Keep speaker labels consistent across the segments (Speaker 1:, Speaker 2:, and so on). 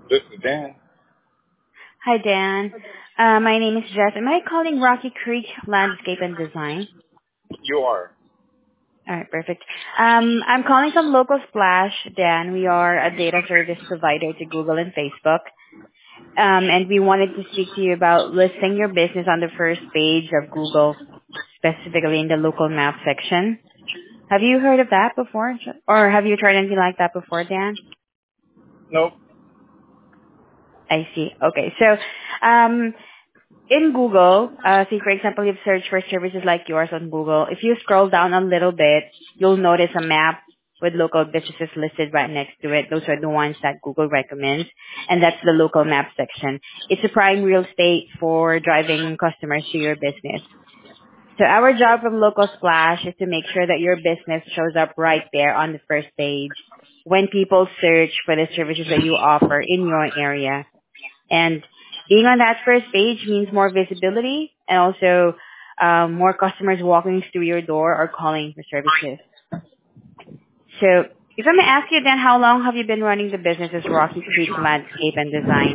Speaker 1: This is Dan.
Speaker 2: Hi, Dan. My name is Jess. Am I calling Rocky Creek Landscape and Design?
Speaker 1: You are.
Speaker 2: All right, perfect. I'm calling from Local Splash, Dan. We are a data service provider to Google and Facebook. And we wanted to speak to you about listing your business on the first page of Google, specifically in the local map section. Have you heard of that before? Or have you tried anything like that before, Dan?
Speaker 1: Nope.
Speaker 2: I see. Okay. So, in Google, say for example, you've searched for services like yours on Google. If you scroll down a little bit, you'll notice a map with local businesses listed right next to it. Those are the ones that Google recommends, and that's the local map section. It's a prime real estate for driving customers to your business. So our job from Local Splash is to make sure that your business shows up right there on the first page when people search for the services that you offer in your area. And being on that first page means more visibility and also more customers walking through your door or calling for services. So if I may ask you then, how long have you been running the business as Rocky Creek Landscape and Design?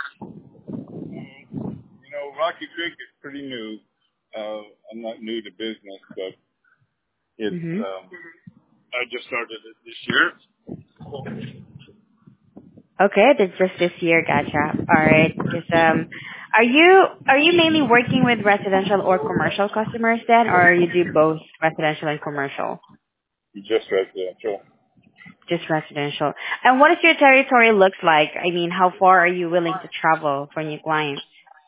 Speaker 1: Rocky Creek is pretty new. I'm not new to business, but it's.
Speaker 2: Mm-hmm.
Speaker 1: I just started it this year.
Speaker 2: Okay, that's just this year, gotcha. All right. Because are you mainly working with residential or commercial customers then, or you do both residential and commercial?
Speaker 1: Just residential.
Speaker 2: Just residential. And what does your territory looks like? I mean, how far are you willing to travel for new clients?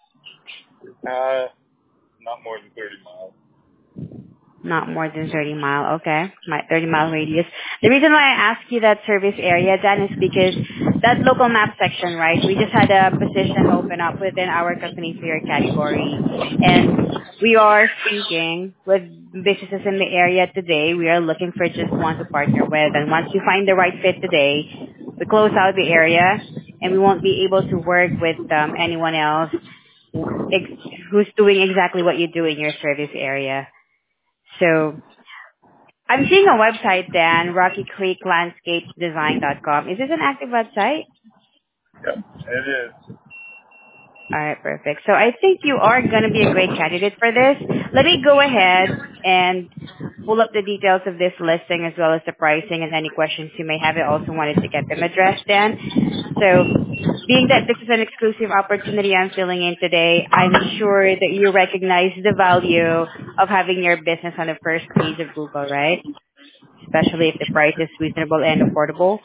Speaker 1: Not more than 30 miles.
Speaker 2: Not more than 30 mile, okay. My 30-mile radius. The reason why I ask you that service area, Dan, is because that local map section, right? We just had a position open up within our company for your category. And we are speaking with businesses in the area today. We are looking for just one to partner with. And once you find the right fit today, we close out the area and we won't be able to work with anyone else who's doing exactly what you do in your service area. So I'm seeing a website then, RockyCreekLandscapeDesign.com. Is this an active website?
Speaker 1: Yep, it is.
Speaker 2: All right, perfect. So I think you are going to be a great candidate for this. Let me go ahead and pull up the details of this listing as well as the pricing and any questions you may have. I also wanted to get them addressed then. So being that this is an exclusive opportunity I'm filling in today, I'm sure that you recognize the value of having your business on the first page of Google, right? Especially if the price is reasonable and affordable.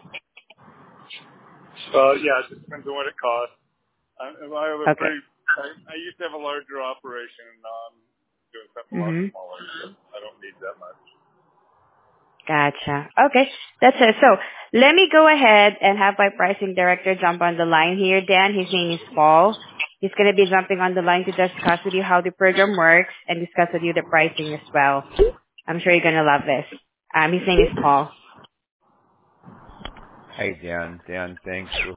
Speaker 1: Yeah, it just depends on what it costs. I have a
Speaker 2: Okay.
Speaker 1: pretty. I used to have a larger operation, and now I'm doing something a lot
Speaker 2: Mm-hmm.
Speaker 1: smaller. So I don't need that much.
Speaker 2: Gotcha. Okay, that's it. So let me go ahead and have my pricing director jump on the line here, Dan. His name is Paul. He's going to be jumping on the line to discuss with you how the program works and discuss with you the pricing as well. I'm sure you're going to love this. His name is Paul.
Speaker 3: Hi, Dan. Dan, thanks